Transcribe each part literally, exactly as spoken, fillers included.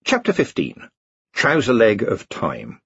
Chapter fifteen. Trouser Leg of Time.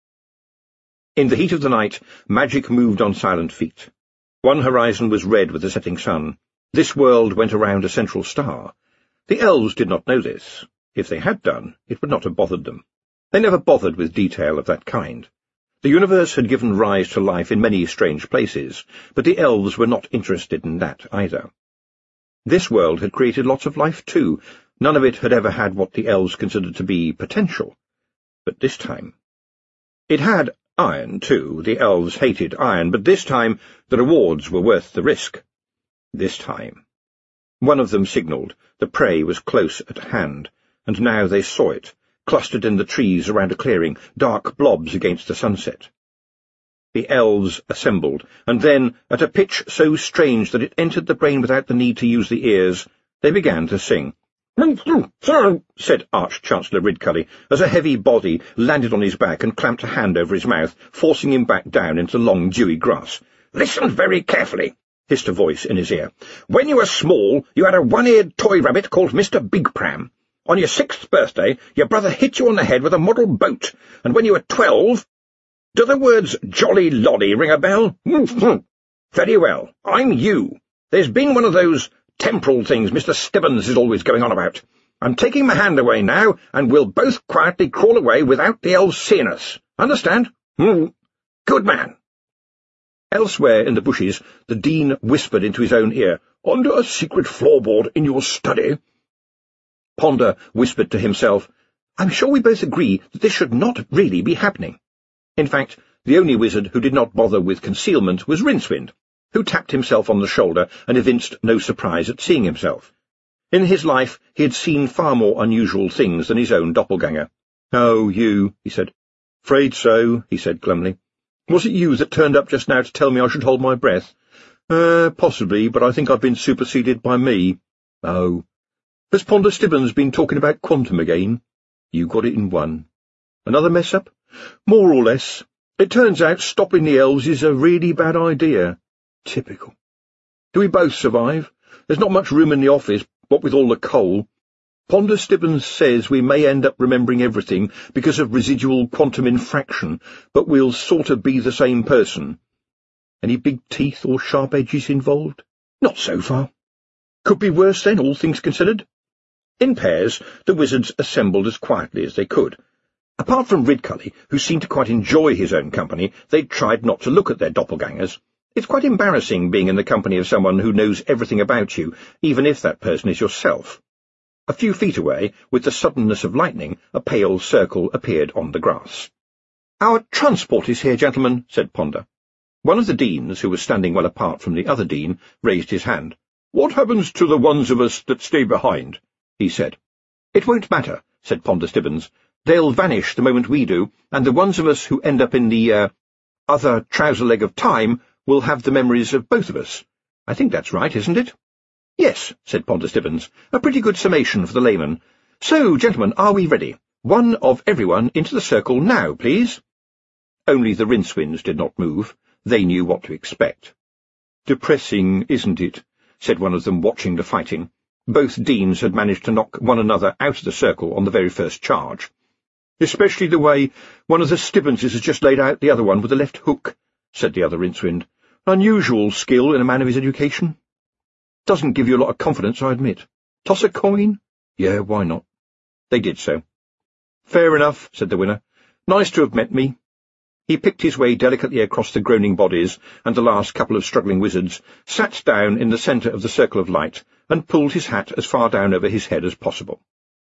In the heat of the night, magic moved on silent feet. One horizon was red with the setting sun. This world went around a central star. The elves did not know this. If they had done, it would not have bothered them. They never bothered with detail of that kind. The universe had given rise to life in many strange places, but the elves were not interested in that either. This world had created lots of life too. None of it had ever had what the elves considered to be potential. But this time... It had iron, too. The elves hated iron, but this time the rewards were worth the risk. This time... One of them signalled. The prey was close at hand, and now they saw it, clustered in the trees around a clearing, dark blobs against the sunset. The elves assembled, and then, at a pitch so strange that it entered the brain without the need to use the ears, they began to sing. Said Arch-Chancellor Ridcully, as a heavy body landed on his back and clamped a hand over his mouth, forcing him back down into the long, dewy grass. "Listen very carefully," hissed a voice in his ear. "When you were small, you had a one-eared toy rabbit called Mister Big Pram. On your sixth birthday, your brother hit you on the head with a model boat, and when you were twelve... Do the words Jolly Lolly ring a bell? Very well, I'm you. There's been one of those temporal things Mister Stibbons is always going on about. I'm taking my hand away now, and we'll both quietly crawl away without the elves seeing us. Understand? Hmm. Good man." Elsewhere in the bushes, the Dean whispered into his own ear, "Under a secret floorboard in your study." Ponder whispered to himself, "I'm sure we both agree that this should not really be happening." In fact, the only wizard who did not bother with concealment was Rincewind, who tapped himself on the shoulder and evinced no surprise at seeing himself. In his life he had seen far more unusual things than his own doppelganger. "Oh, you," he said. "Afraid so," he said glumly. "Was it you that turned up just now to tell me I should hold my breath?" Uh, possibly, but I think I've been superseded by me." "Oh. Has Ponder Stibbons been talking about quantum again?" "You got it in one." "Another mess-up?" "More or less. It turns out stopping the elves is a really bad idea." "Typical. Do we both survive? There's not much room in the office, what with all the coal. Ponder Stibbons says we may end up remembering everything because of residual quantum infraction, but we'll sort of be the same person. Any big teeth or sharp edges involved?" "Not so far." "Could be worse then, all things considered." In pairs, the wizards assembled as quietly as they could. Apart from Ridcully, who seemed to quite enjoy his own company, they tried not to look at their doppelgangers. It's quite embarrassing being in the company of someone who knows everything about you, even if that person is yourself. A few feet away, with the suddenness of lightning, a pale circle appeared on the grass. "Our transport is here, gentlemen," said Ponder. One of the deans, who was standing well apart from the other dean, raised his hand. "What happens to the ones of us that stay behind?" he said. "It won't matter," said Ponder Stibbons. "They'll vanish the moment we do, and the ones of us who end up in the, uh, other trouser leg of time will have the memories of both of us. I think that's right, isn't it?" "Yes," said Ponder Stibbons. "A pretty good summation for the layman. So, gentlemen, are we ready? One of everyone into the circle now, please." Only the Rincewinds did not move. They knew what to expect. "Depressing, isn't it?" said one of them, watching the fighting. Both deans had managed to knock one another out of the circle on the very first charge. "Especially the way one of the Stibbonses has just laid out the other one with a left hook," said the other Rincewind. "Unusual skill in a man of his education. Doesn't give you a lot of confidence, I admit. Toss a coin?" "Yeah, why not?" They did so. "Fair enough," said the winner. "Nice to have met me." He picked his way delicately across the groaning bodies and the last couple of struggling wizards, sat down in the centre of the circle of light, and pulled his hat as far down over his head as possible.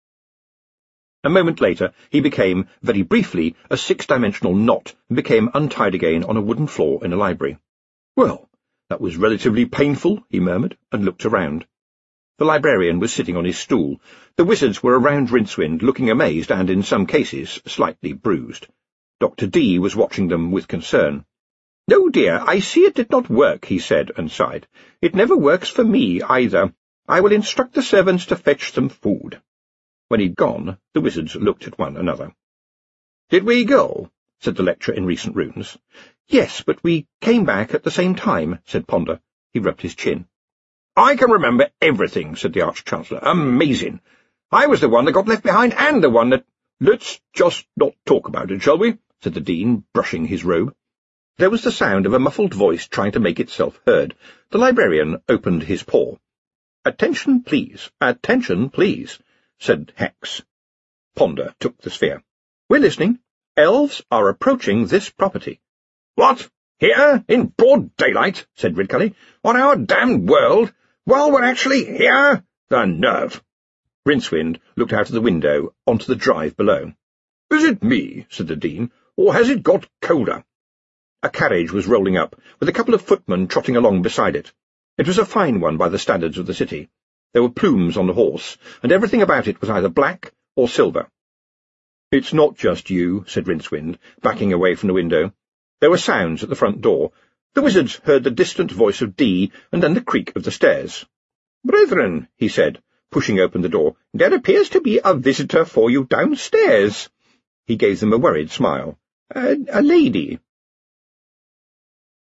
A moment later he became, very briefly, a six-dimensional knot, and became untied again on a wooden floor in a library. "Well, that was relatively painful," he murmured, and looked around. The librarian was sitting on his stool. The wizards were around Rincewind, looking amazed and, in some cases, slightly bruised. Doctor Dee was watching them with concern. "Oh dear, I see it did not work," he said, and sighed. "It never works for me, either. I will instruct the servants to fetch some food." When he'd gone, the wizards looked at one another. "Did we go?" said the lecturer in recent runes. "Yes, but we came back at the same time," said Ponder. He rubbed his chin. "I can remember everything," said the Arch-Chancellor. "Amazing! I was the one that got left behind and the one that—" "Let's just not talk about it, shall we?" said the Dean, brushing his robe. There was the sound of a muffled voice trying to make itself heard. The librarian opened his paw. "Attention, please, attention, please," said Hex. Ponder took the sphere. "We're listening. Elves are approaching this property." "What? Here? In broad daylight?" said Ridcully. "On our damned world? While we're actually here? The nerve!" Rincewind looked out of the window onto the drive below. "Is it me," said the Dean, "or has it got colder?" A carriage was rolling up, with a couple of footmen trotting along beside it. It was a fine one by the standards of the city. There were plumes on the horse, and everything about it was either black or silver. "It's not just you," said Rincewind, backing away from the window. There were sounds at the front door. The wizards heard the distant voice of Dee, and then the creak of the stairs. "Brethren," he said, pushing open the door, "there appears to be a visitor for you downstairs." He gave them a worried smile. A, a lady.